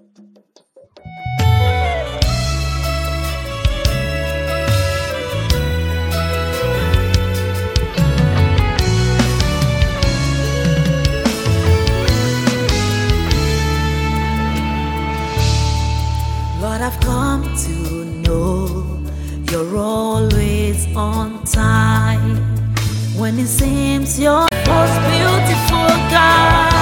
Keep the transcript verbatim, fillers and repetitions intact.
Lord, I've come to know you're always on time. When it seems you're most beautiful God,